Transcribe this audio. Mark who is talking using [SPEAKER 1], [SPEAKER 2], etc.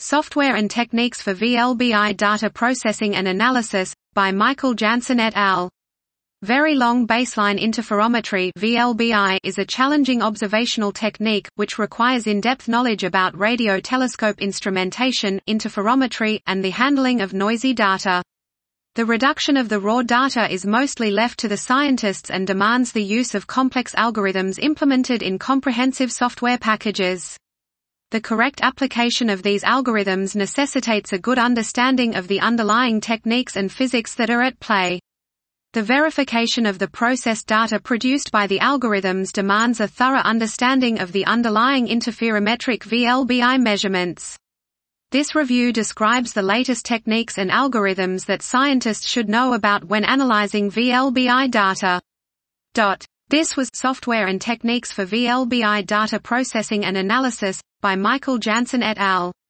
[SPEAKER 1] Software and Techniques for VLBI Data Processing and Analysis, by Michael Jansen et al. Very long baseline interferometry (VLBI) is a challenging observational technique, which requires in-depth knowledge about radio telescope instrumentation, interferometry, and the handling of noisy data. The reduction of the raw data is mostly left to the scientists and demands the use of complex algorithms implemented in comprehensive software packages. The correct application of these algorithms necessitates a good understanding of the underlying techniques and physics that are at play. The verification of the processed data produced by the algorithms demands a thorough understanding of the underlying interferometric VLBI measurements. This review describes the latest techniques and algorithms that scientists should know about when analyzing VLBI data. This was Software and Techniques for VLBI Data Processing and Analysis, by Michael Jansen et al.